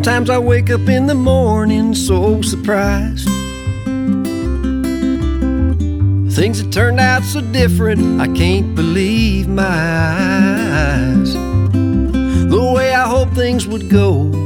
Sometimes I wake up in the morning so surprised. Things that turned out so different, I can't believe my eyes. The way I hoped things would go